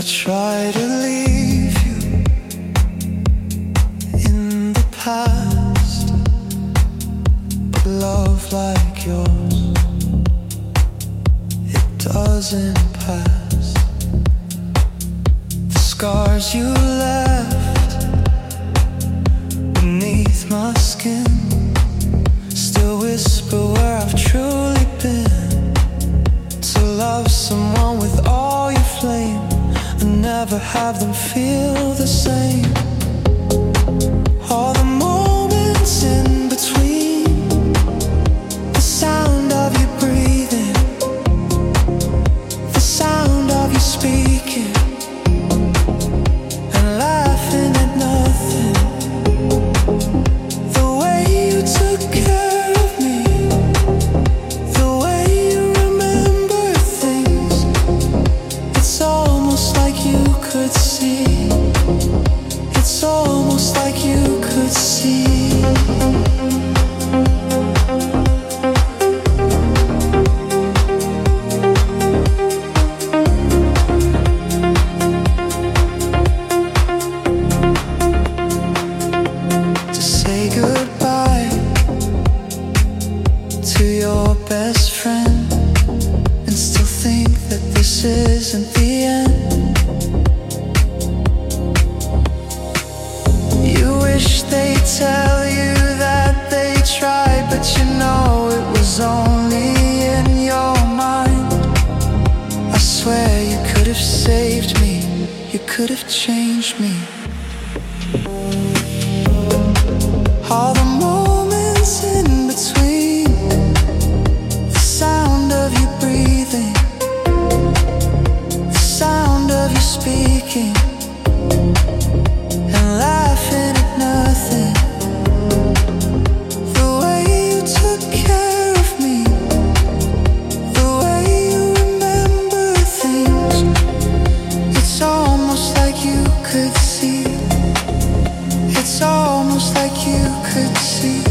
I try to leave you in the past, but love like yours, it doesn't pass. The scars you left beneath my skin still whisper where I've truly been. To love someone with all your flame and never have them feel the same. All the moments in between, the sound of you breathing, the sound of you speaking, and laughing at nothing. The way you took care of me, the way you remember things, it's almost like you could see. It's almost like you could see. To say goodbye to your best friend and still think that this isn't the end. They tell you that they tried, but you know it was only in your mind. I swear you could have saved me, you could have changed me. All the moments in between, the sound of you breathing, the sound of you speaking, and laughing at nothing. The way you took care of me, the way you remember things, it's almost like you could see. It's almost like you could see.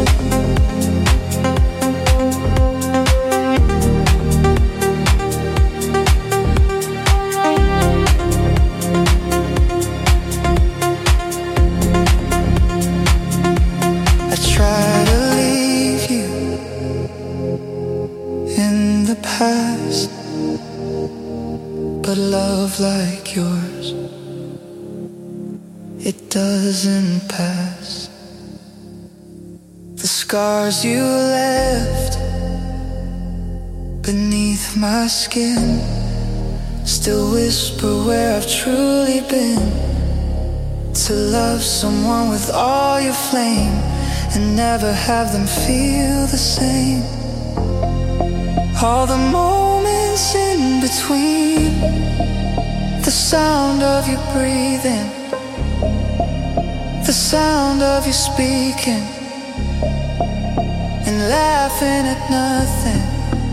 Past, but love like yours, it doesn't pass. The scars you left beneath my skin still whisper where I've truly been. To love someone with all your flame and never have them feel the same. All the moments in between, the sound of you breathing, the sound of you speaking, and laughing at nothing.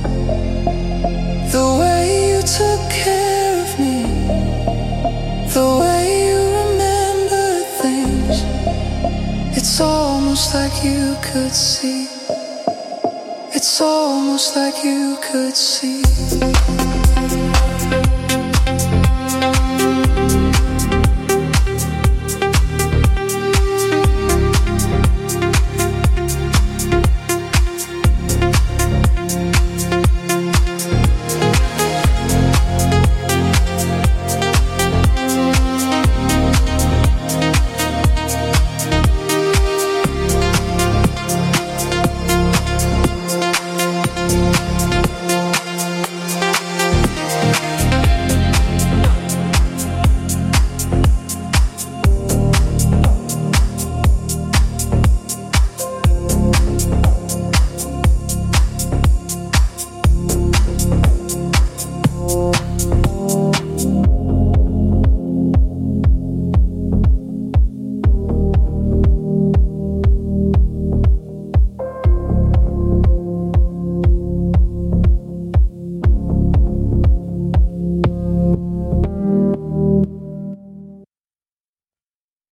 The way you took care of me, the way you remember things, it's almost like you could see. It's almost like you could see.